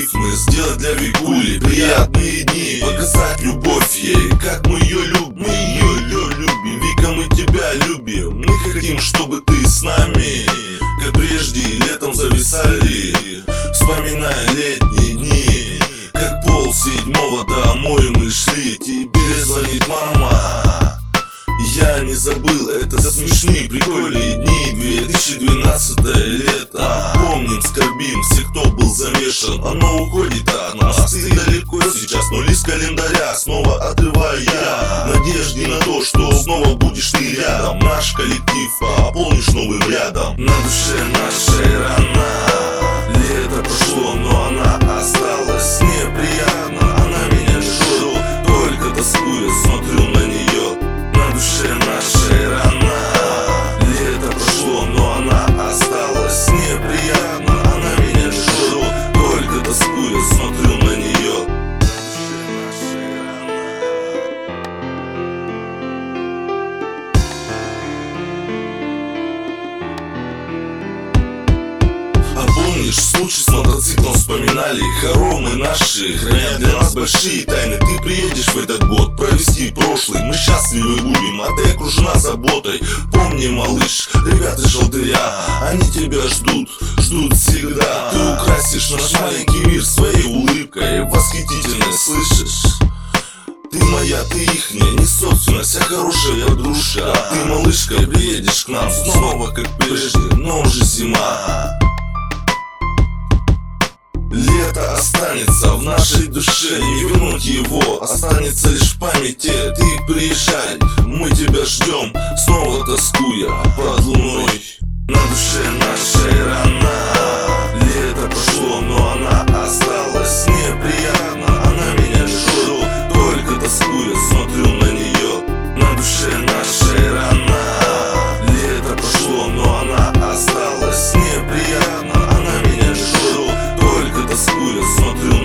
рифмы, сделать для Викули приятные дни, показать любовь ей, как мы ее любим. Вика, мы тебя любим. Мы хотим, чтобы ты с нами, как прежде, летом зависали, вспоминая летние дни. Как 6:30 домой мы шли, тебе звонит мама. Я не забыл, это смешные, прикольные дни. 2012 лето. Помним, скорбим, все, кто был замешан. Оно уходит от нас, ты далеко сейчас, но лист календаря снова отрываю я, в надежде на то, что снова будешь ты рядом. Наш коллектив пополнишь новым рядом. На душе нашей рана. Лето прошло, но она осталась. Неприятно, она меня ждет, только тоскую, смотрю на нее. На душе нашей рана. Лето прошло, но она осталась. Неприятно, она меня ждет, только тоскую, смотрю на нее. Помнишь, случай с мотоциклом вспоминали, хоромы наши хранят для нас большие тайны. Ты приедешь в этот год провести прошлый, мы счастливы будем, а ты окружена заботой. Помни, малыш, ребята желтыря, они тебя ждут всегда. Ты украсишь наш маленький мир своей улыбкой, восхитительной, слышишь? Ты моя, ты ихняя, не собственность, а хорошая дружка. Ты, малышка, приедешь к нам снова, как прежде, но уже зима. Лето останется в нашей душе, не вернуть его, останется лишь в памяти. Ты приезжай, мы тебя ждем, снова тоскуя под луной. На душе нашей рана. Лето прошло, но она осталась. Неприятно, она меня ждет, только тоскуя, смотрю на нее. На душе нашей рана. Лето прошло, но она осталась. Неприятно, она меня ждет, только тоскую, смотрю